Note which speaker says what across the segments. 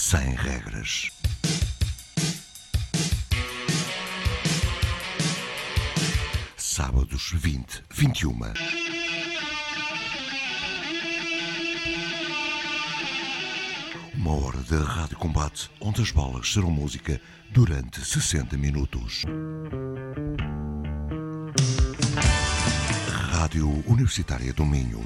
Speaker 1: sem regras. Sábados 20, 21. Uma hora de rádio combate onde as bolas serão música durante 60 minutos. Rádio Universitária do Minho.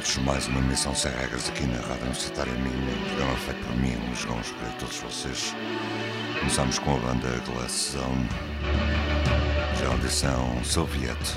Speaker 1: todos, mais uma missão sem regras aqui na Rádio Universitária Minho, um programa feito por mim, Luís Gomes, para todos vocês. Começamos com a banda Glass Zone, já a audição Soviet.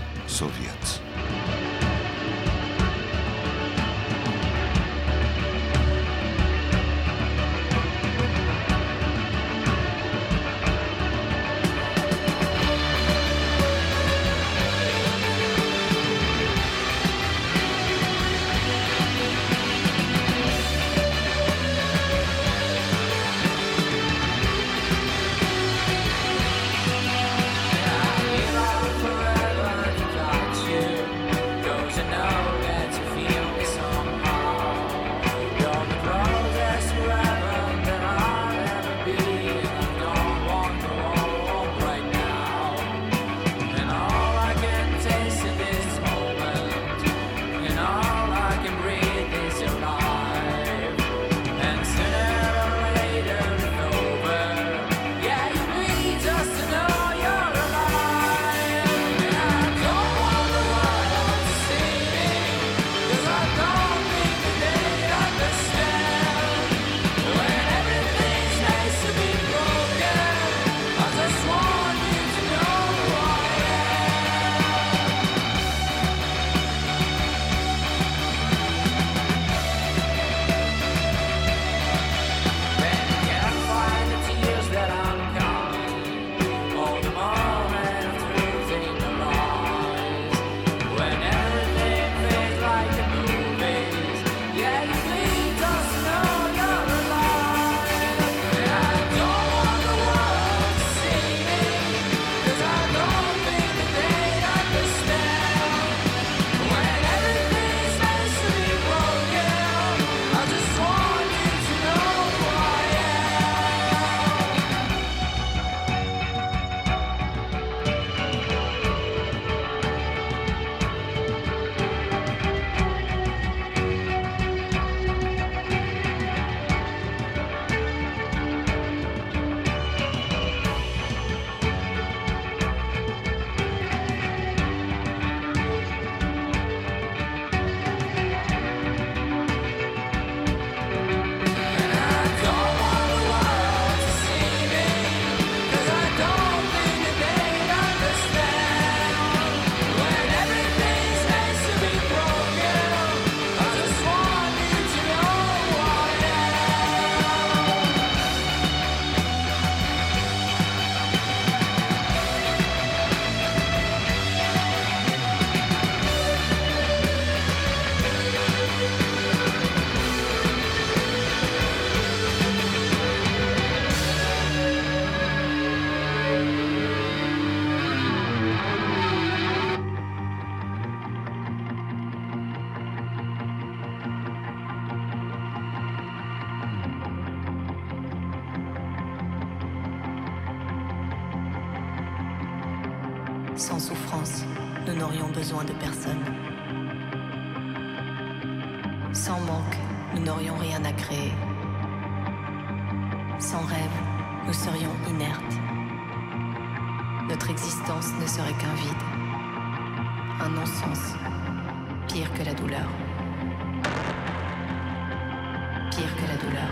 Speaker 2: Sans souffrance, nous n'aurions besoin de personne. Sans manque, nous n'aurions rien à créer. Sans rêve, nous serions inertes. Notre existence ne serait qu'un vide, un non-sens, pire que la douleur. Pire que la douleur.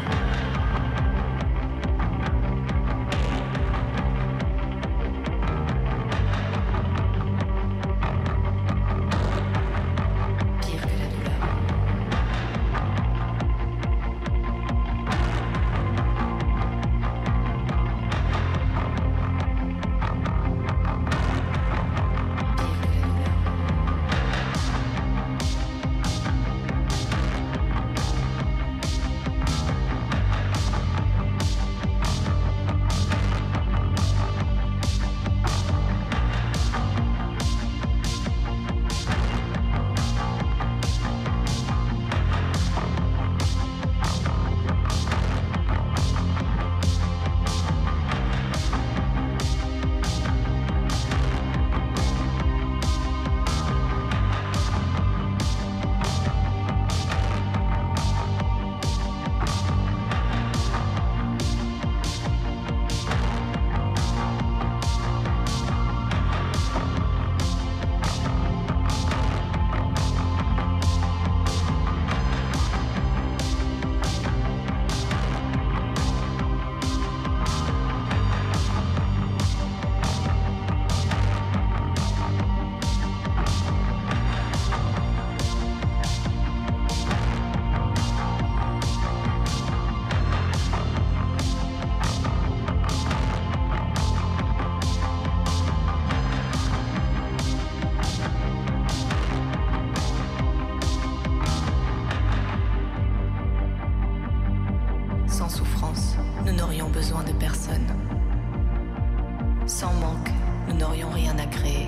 Speaker 2: Sans manque, nous n'aurions rien à créer.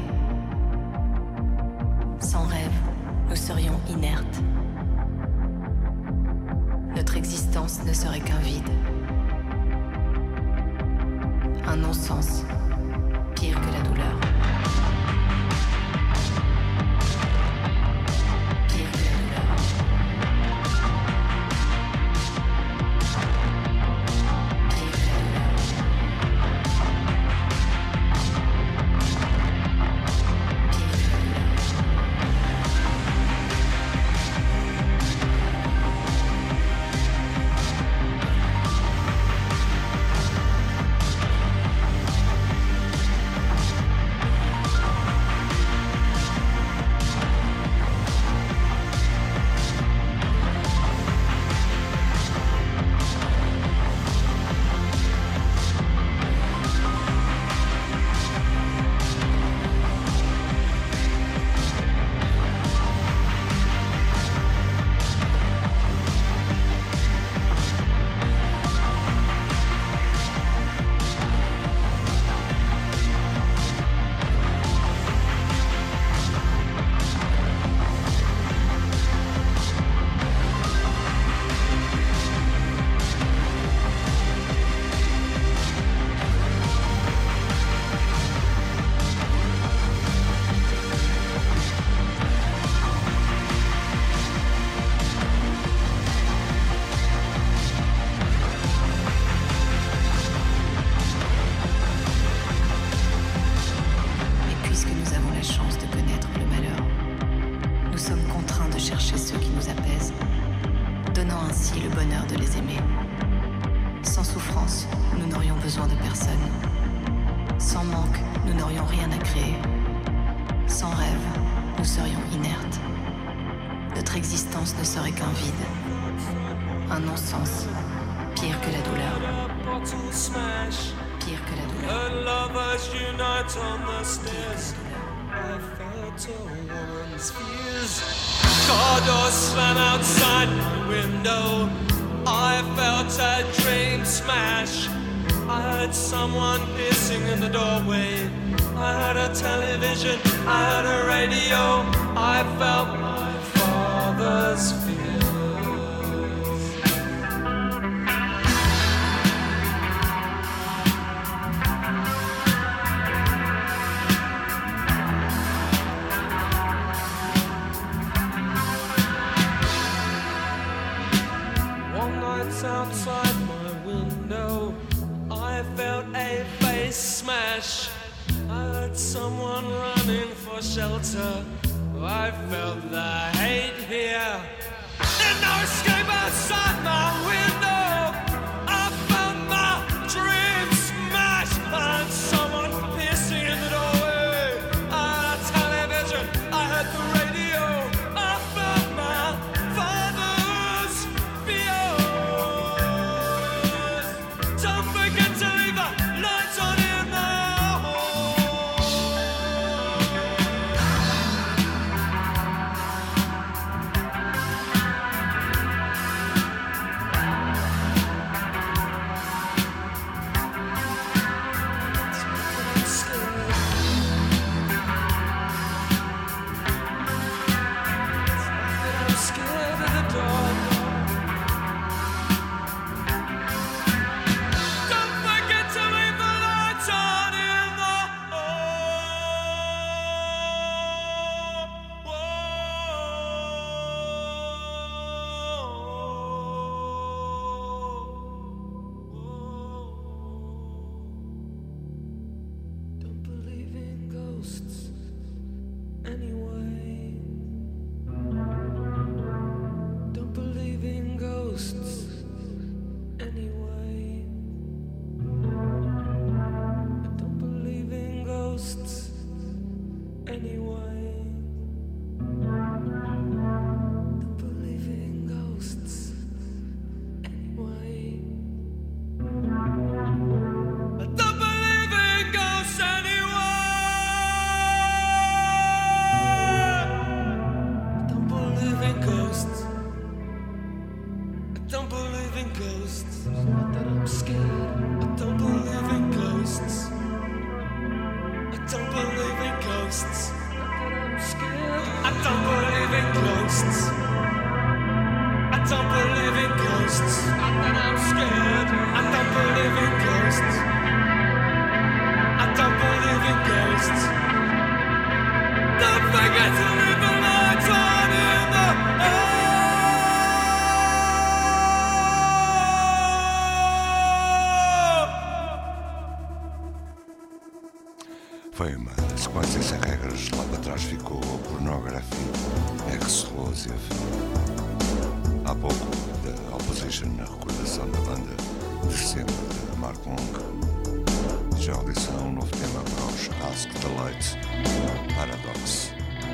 Speaker 2: Sans rêve, nous serions inertes. Notre existence ne serait qu'un vide. Un non-sens, pire que la douleur. Pire que la douleur. Pire que la douleur. Pire que la douleur.
Speaker 3: ghosts. I don't believe in ghosts. I don't believe in ghosts. And I'm scared. I don't believe in ghosts. I don't believe in ghosts. Don't forget to leave the lights on in the air.
Speaker 1: Foi uma sequência sem regras. Lá para trás ficou o Pornography Explosive. Há pouco, da Opposition, na recordação da banda de sempre de Mark Long. Já audição, um novo tema para os Ask the Light, Paradox.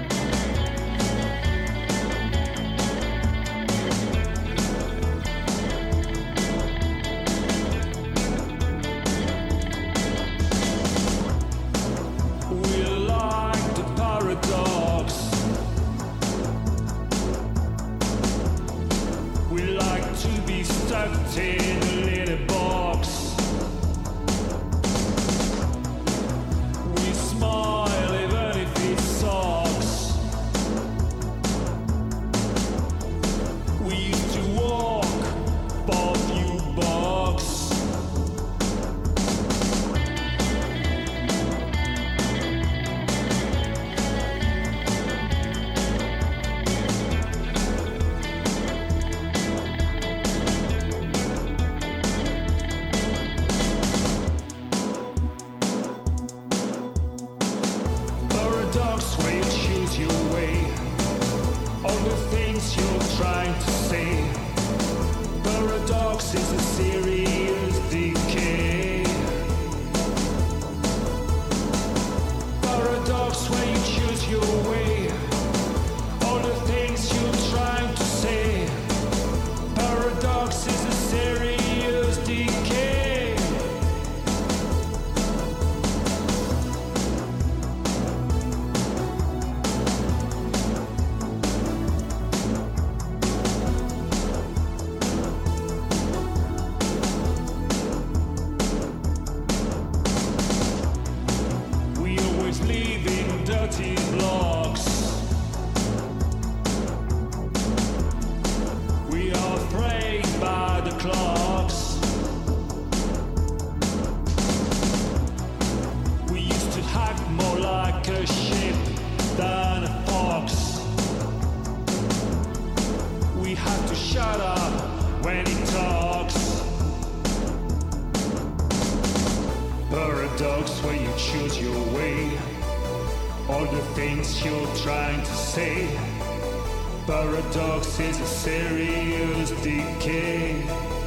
Speaker 4: Paradox is a serious decay.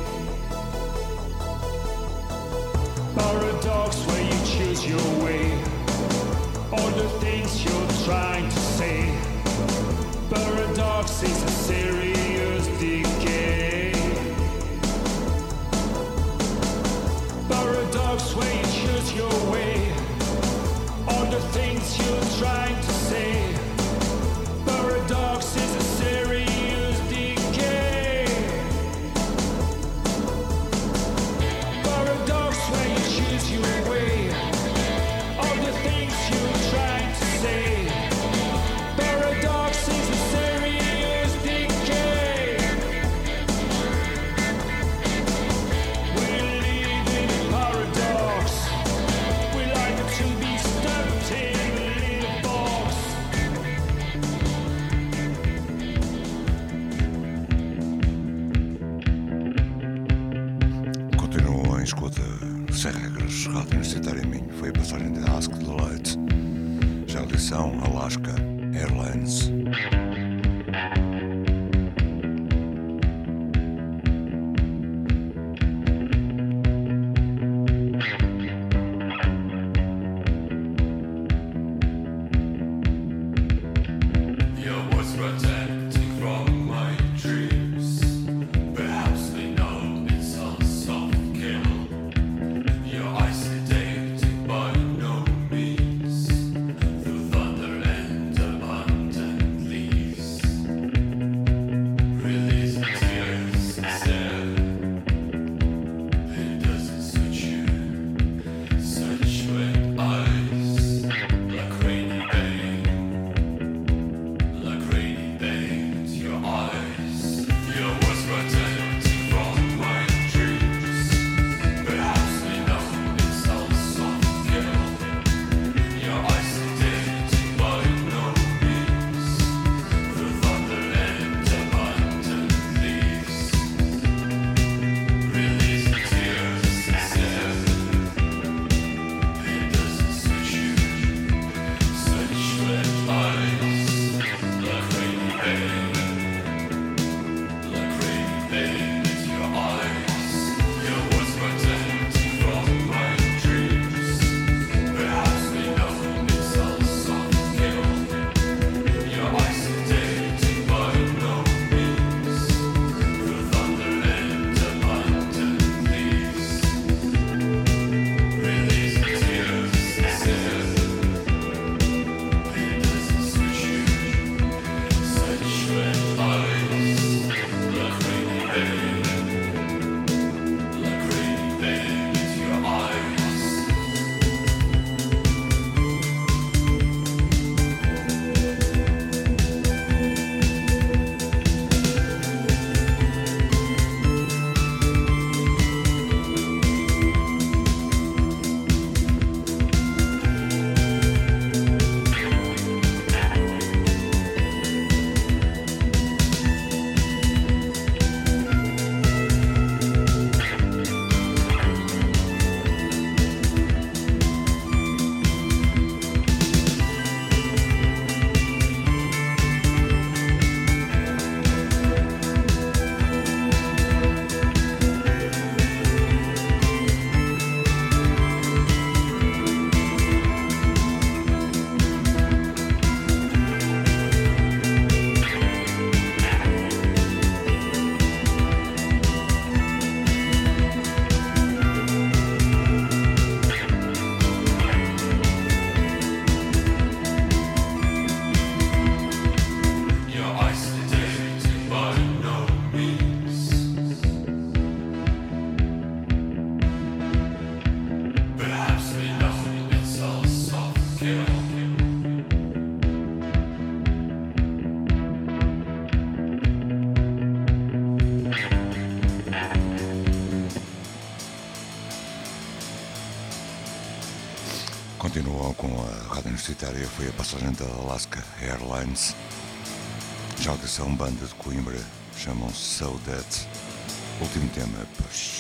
Speaker 4: Paradox where you choose your way. All the things you're trying to say. Paradox is a serious decay. Paradox where you choose your way. All the things you're trying to say. Paradox is a serious decay. Paradox where you choose your way. All the things you're trying to say. Paradox is a serious decay. We live in a paradox. We like to be stuck in a little box.
Speaker 1: Continuam em escuta sem regras, Rádio Universitária Minho. Foi a passagem de Ask the Light. Já a lição Alaska Airlines.
Speaker 3: Thunder and abundantly
Speaker 1: continuam com a rádio universitária foi a passagem da Alaska Airlines. Já que são banda de Coimbra, chamam-se So That. Último tema, Push.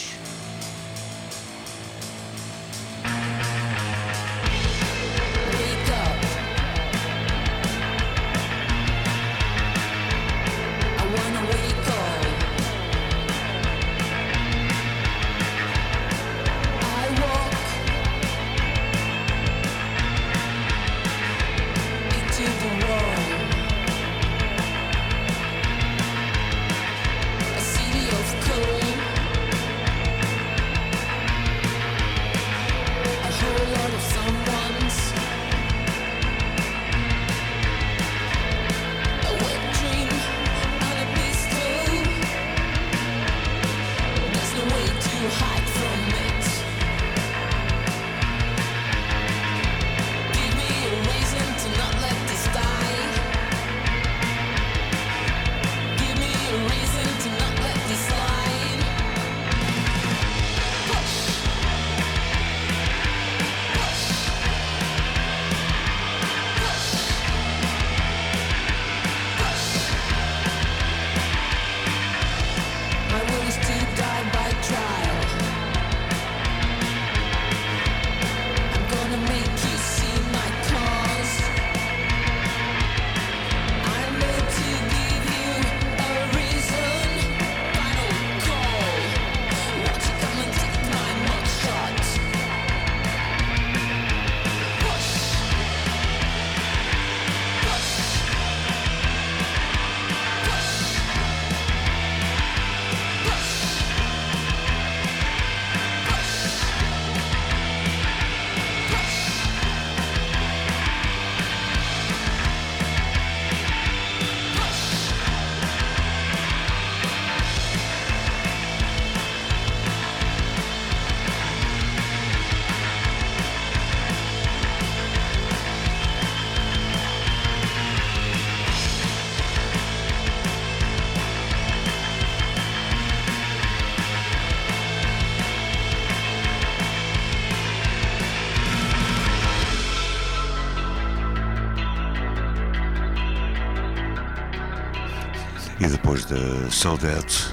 Speaker 1: E depois de So That,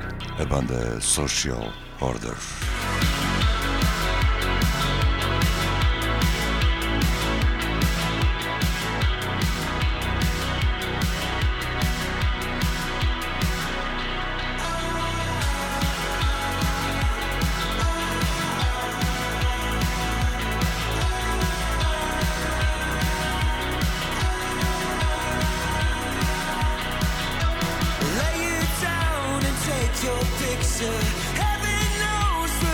Speaker 1: a banda Social Order.
Speaker 3: Lay it down and take your picture. Heaven knows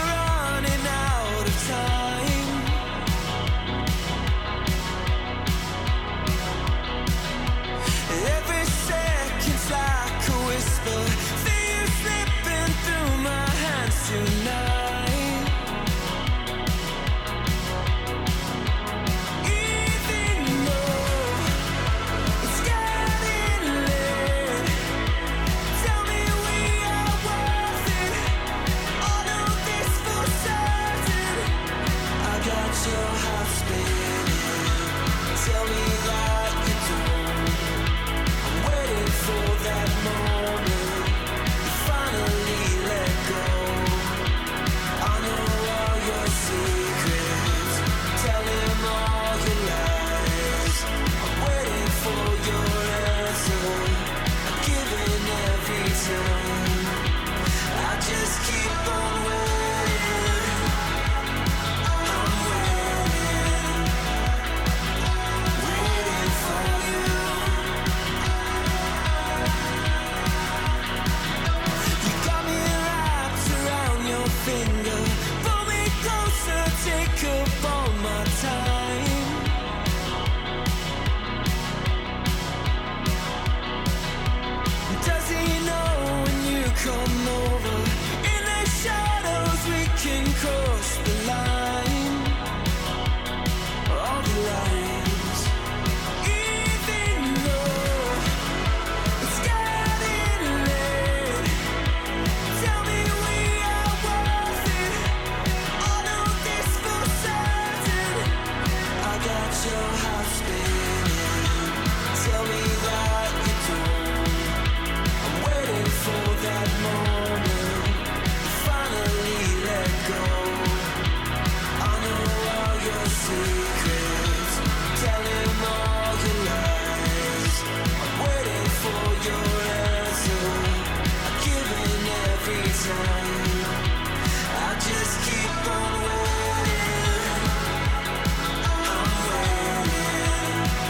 Speaker 3: your heart spinning. Tell me that you don't. I'm waiting for that moment. Finally let go. I know all your secrets. Tell him all your lies. I'm waiting for your answer. I'm giving every time. I just keep on waiting. I'm waiting.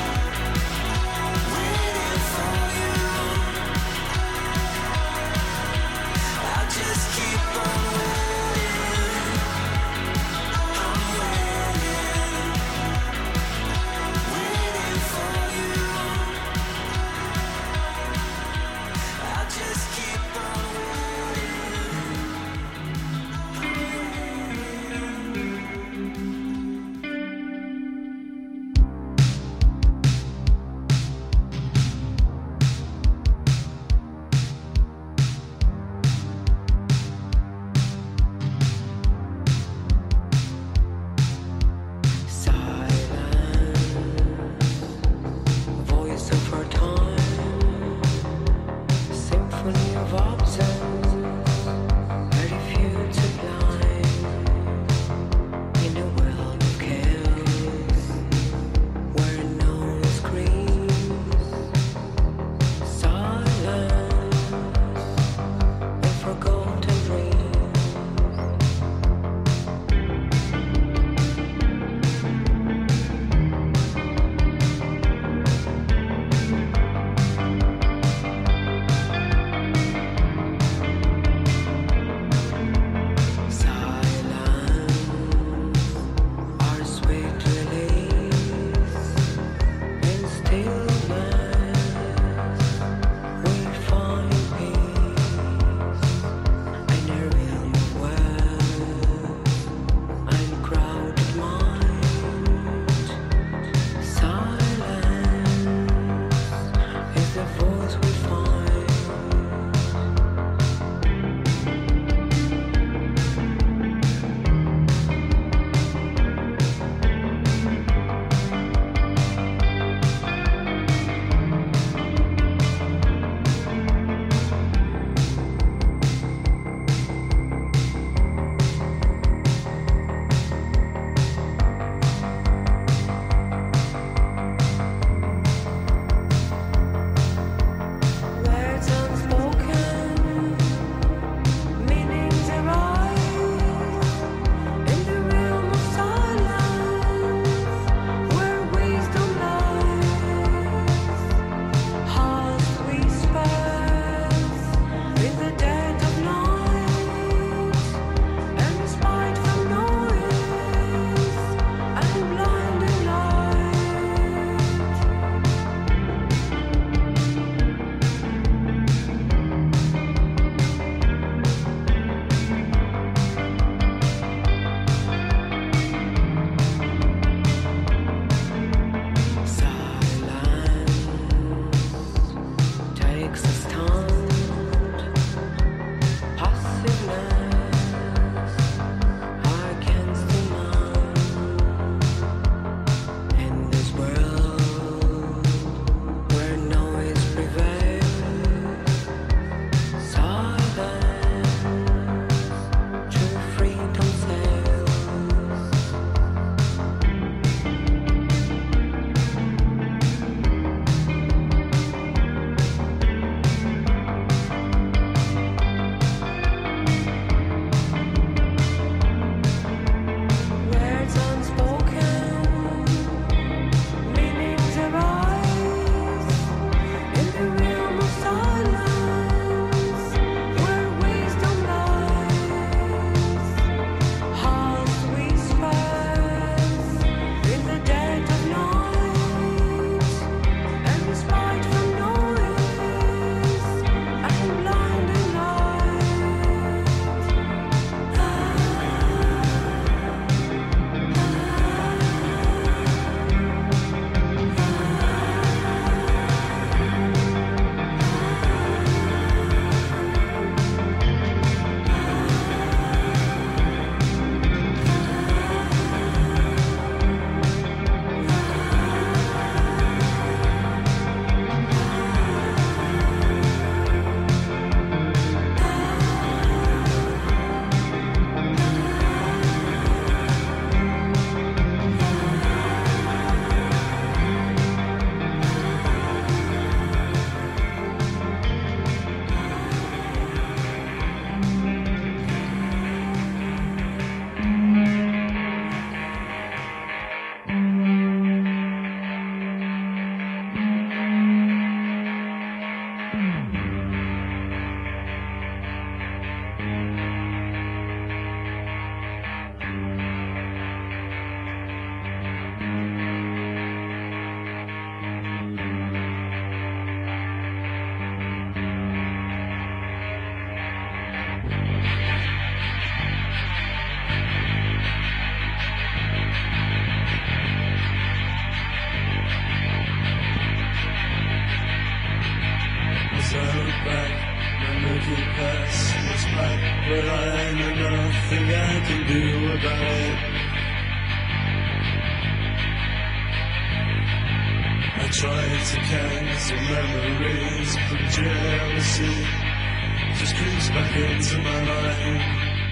Speaker 3: trying to cancel memories, but jealousy just creeps back into my mind.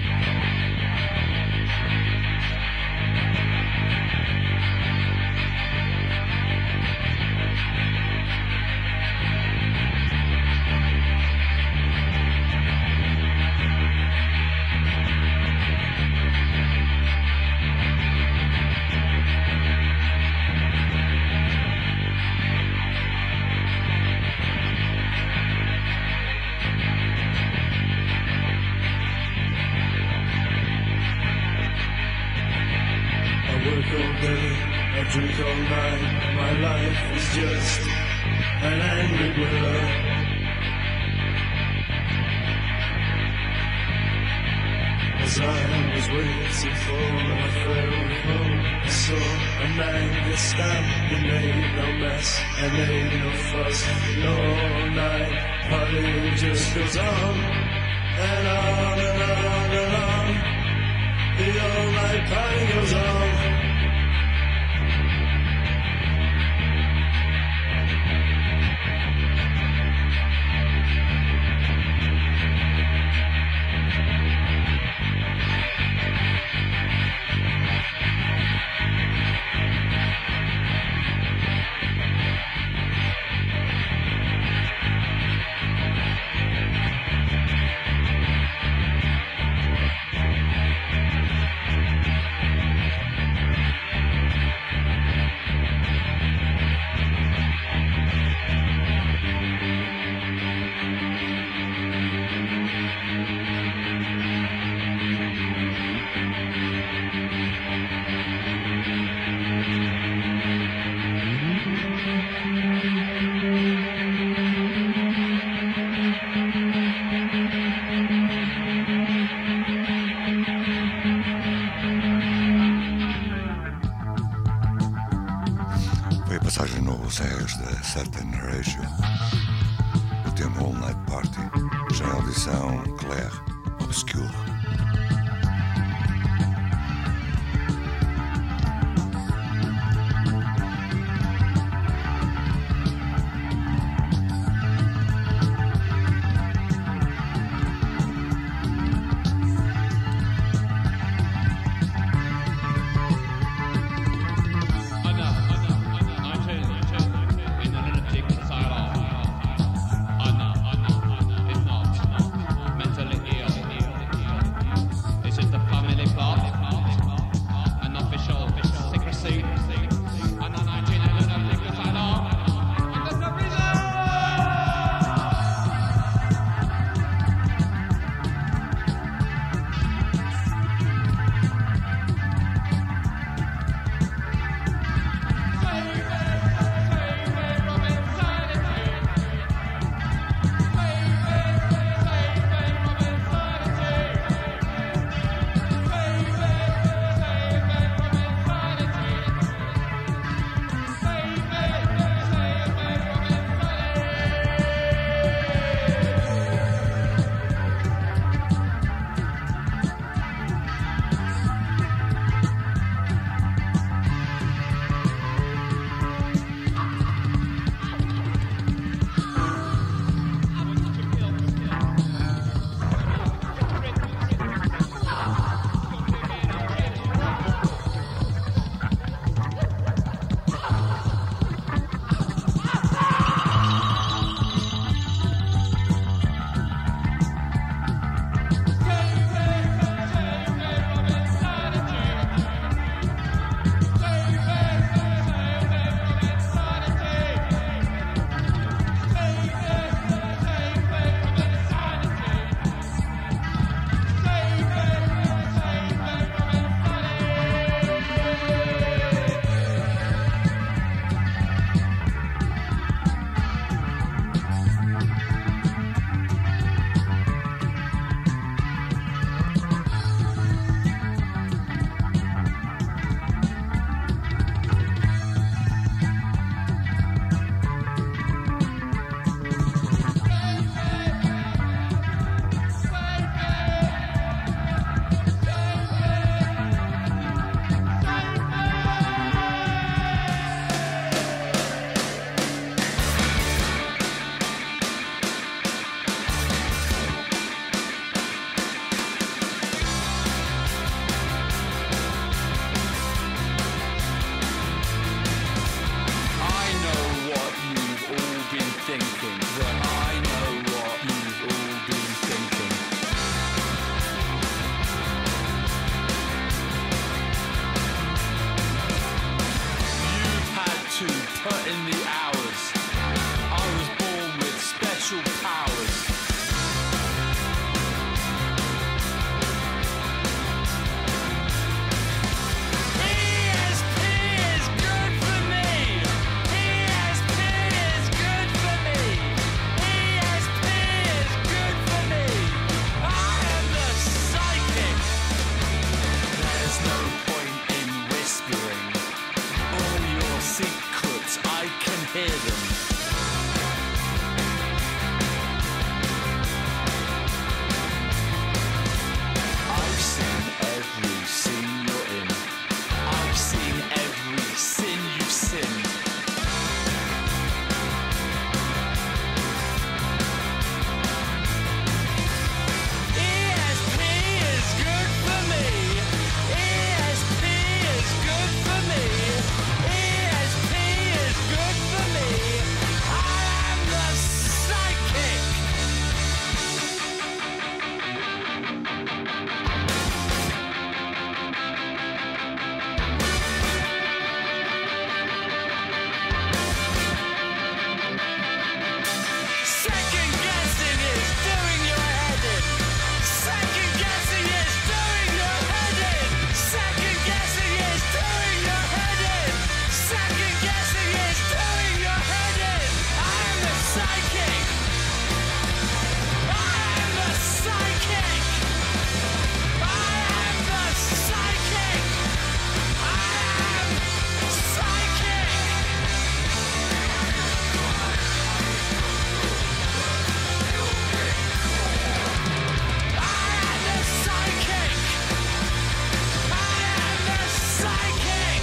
Speaker 3: Drink all night, my life is just an angry blur. As I was waiting for my ferry home, I saw a man get stabbed. He made no mess and made no fuss. And all night, party just goes on and on and on and on. The all-night party goes on.
Speaker 1: Passagem no Serras da Certain Ratio, o tema All Night Party, já em audição Claire Obscure.
Speaker 5: Mentally ill.
Speaker 3: in the hours. I was born with special powers. ESP is good for me. ESP is good for me. ESP is good for me. I am the psychic. There's no point in whispering. All your secrets, I can hear them. I've seen every scene you're in. I've seen every sin you've sinned. ESP is good for me. ESP is good for me. ESP is good for me. I am the psychic. Second guessing is doing your head in. Second guessing is doing your head in. Second guessing is doing your head in. Second guessing is doing your head in. I am the psychic. I am the psychic. I am the psychic. I am psychic. I am the psychic. I am the psychic.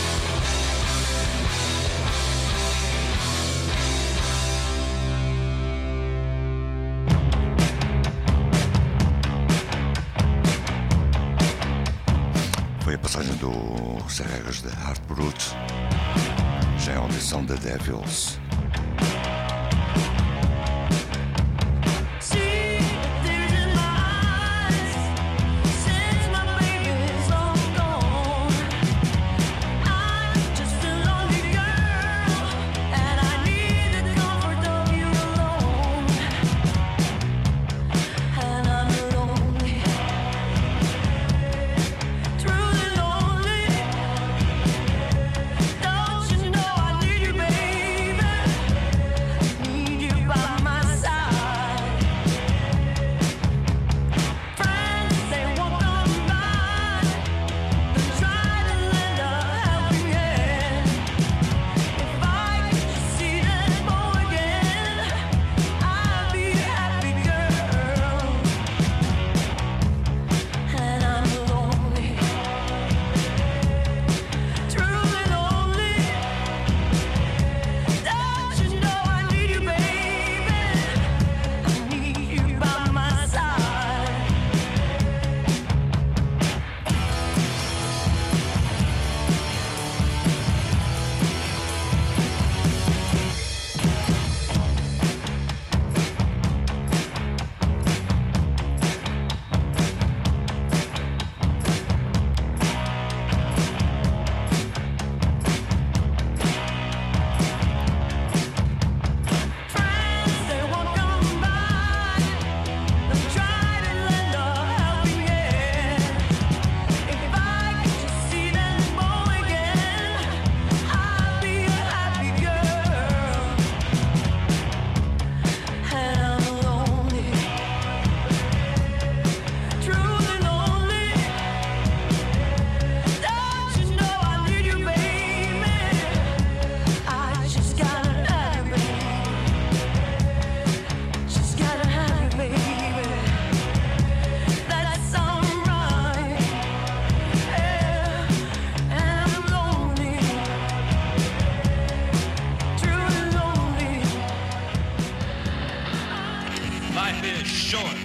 Speaker 1: Foi a passagem dos Arregas de Hard Brute, já é a audição da Devils.
Speaker 5: See the tears in my eyes since my baby's long gone. I'm just a lonely girl, and I need the comfort of you alone. And I'm lonely, truly lonely. Don't you know I need you, baby? Need you by my side. Friends, they won't come by. They try to lend a helping hand. If I could just see them all again, I'd be a happy girl. And I'm lonely, truly lonely. Don't you know I need you, baby? I need you by my side. Friends, they won't come by. They'll try to lend a helping hand. If I could just see them all again, I'd be a happy girl. And I'm lonely, truly lonely. Don't you know I need you, baby? I just gotta have you, baby. Just gotta have you, baby. That's alright. Yeah, and I'm lonely, truly lonely.
Speaker 3: Life is short,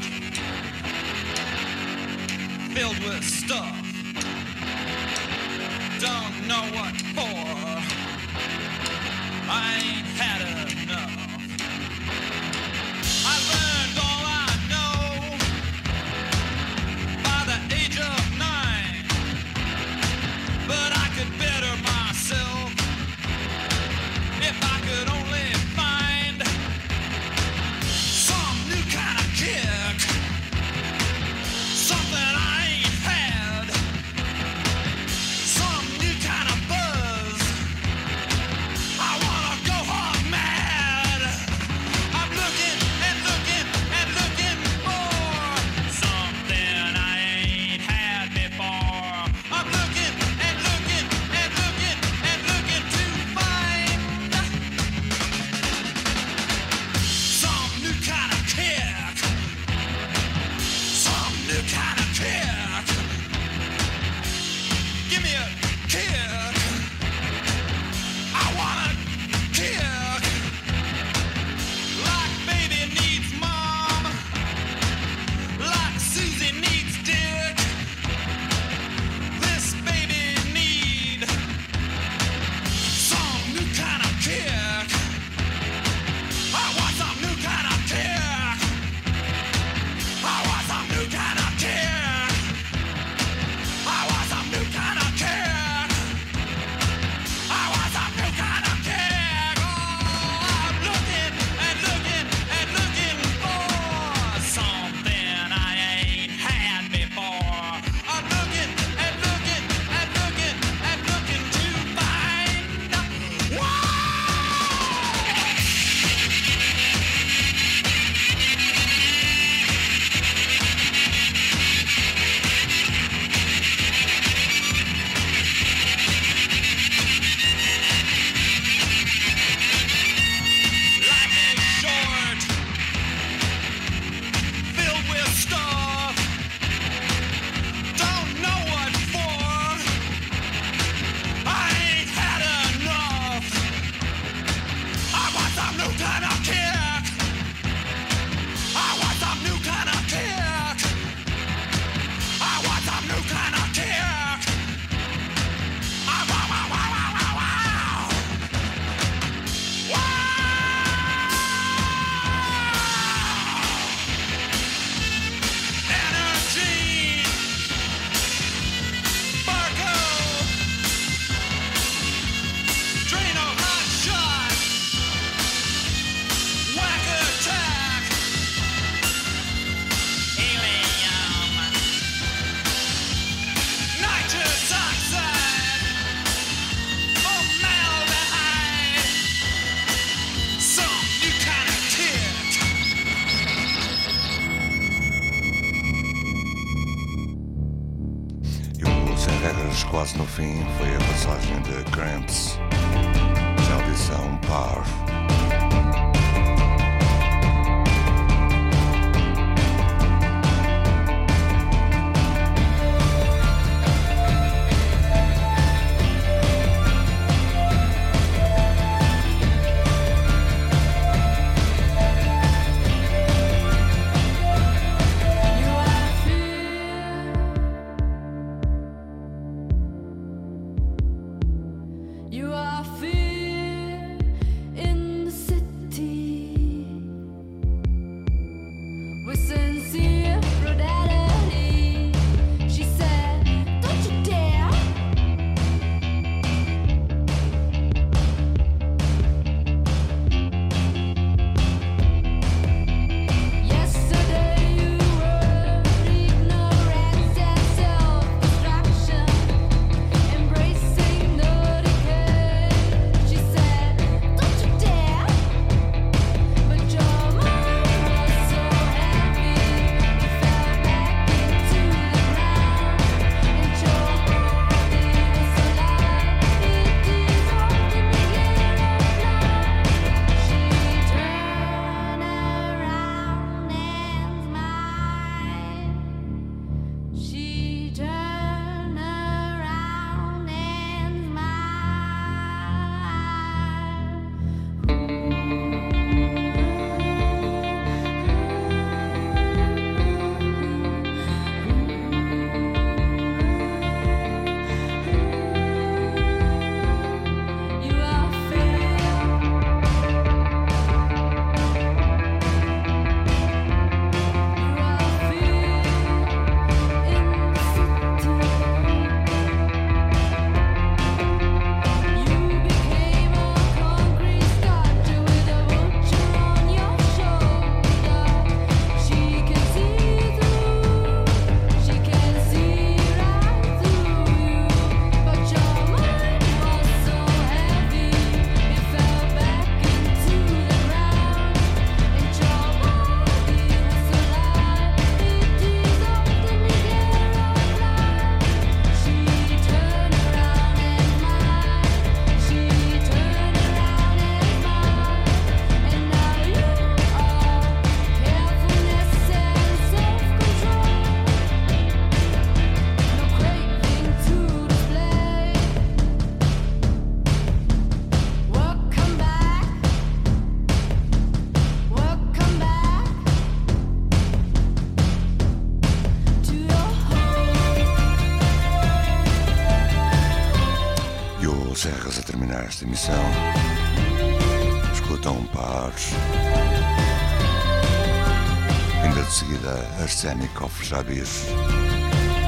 Speaker 3: filled with stuff. Don't know what for. I ain't had enough. I learned all I know by the age of 9. But I could better myself if
Speaker 1: quase no fim, foi a passagem de Cramps, já a audição Par.
Speaker 5: You are fear in the city with sincere brutality. She said, "Don't you dare." Yesterday you were ignorance and self-destruction, embracing the decay. She said, "Don't you dare." But your mind was so heavy, you fell back into the ground, and your body was so light, it dissolved in the air of night. She turned around and smiled. She turned around and smiled. You are fair. You are fear in the city. You became a concrete statue with a vulture on your shoulder. She can see through, she can see right through you. But your mind was so heavy, it fell back into the ground, and your body was so light, it dissolved in the air of night. She turned around and smiled. She turned around and smiled. And now you are carefulness and self-control. No craving to display. Welcome back. Welcome back to your home.
Speaker 1: E o Serras a terminar esta emissão. Escutam Pares. Ainda de seguida, Arsenic of Jabir.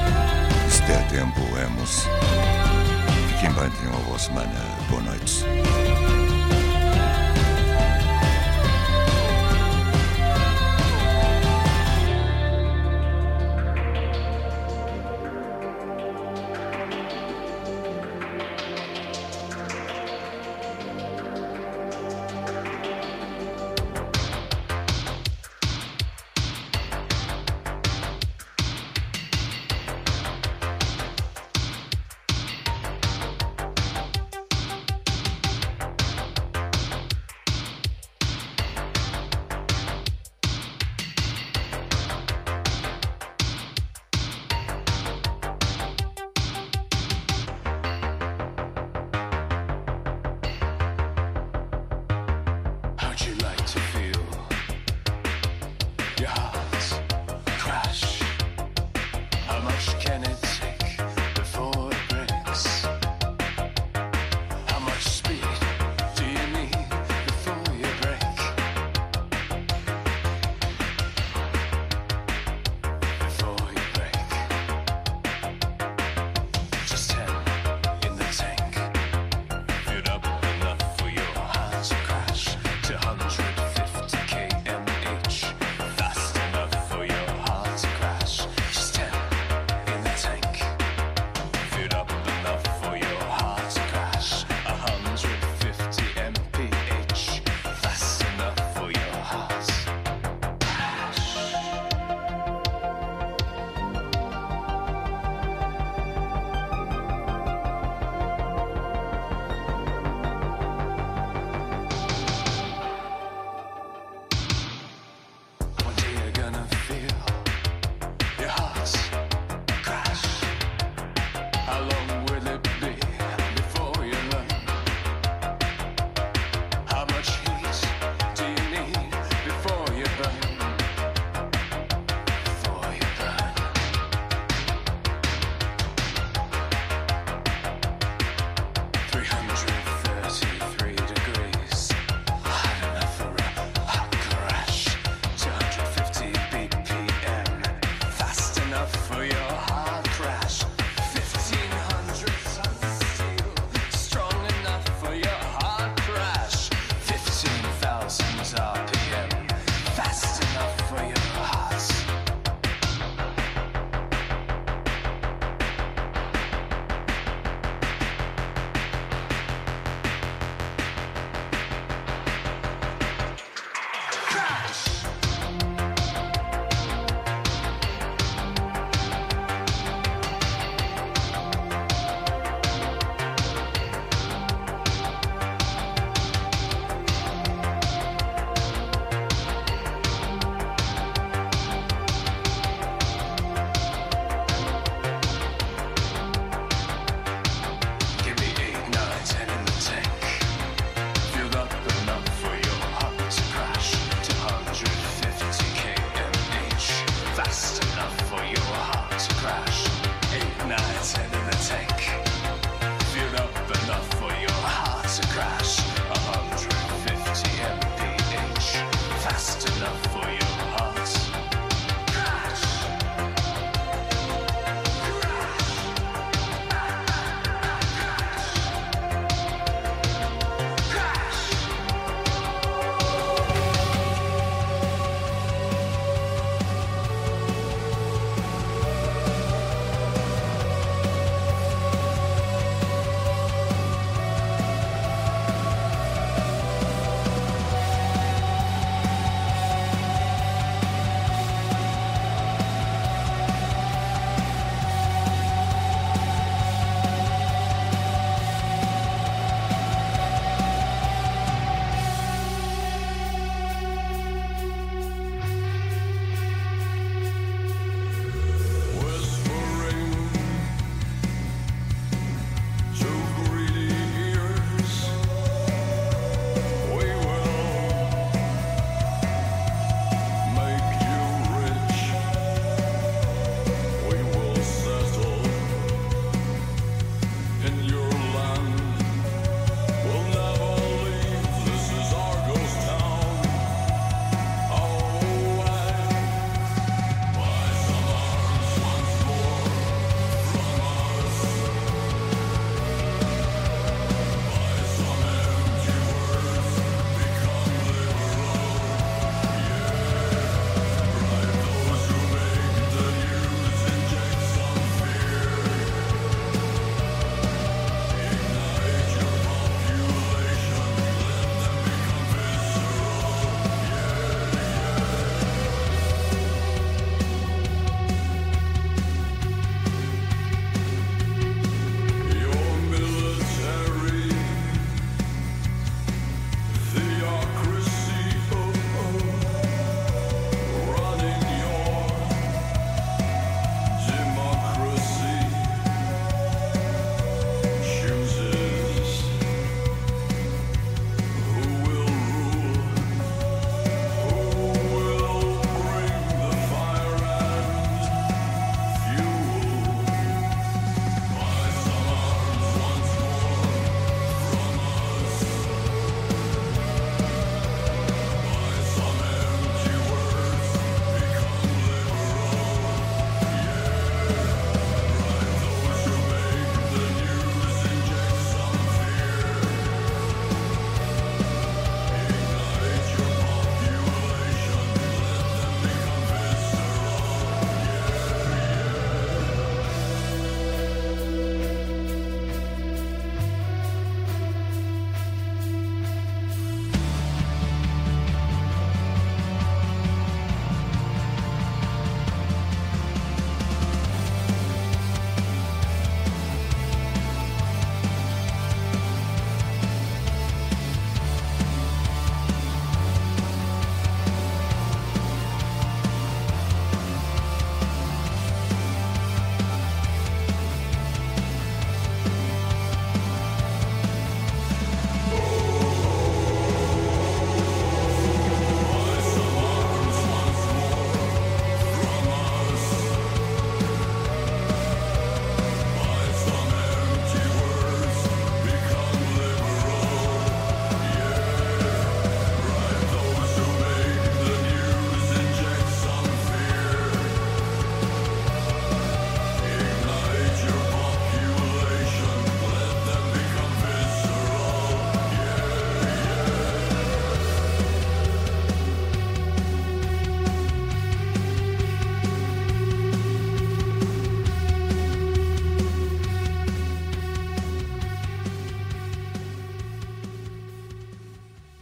Speaker 1: Se der tempo, Emos. Fiquem bem, tenham uma boa semana. Boa noite.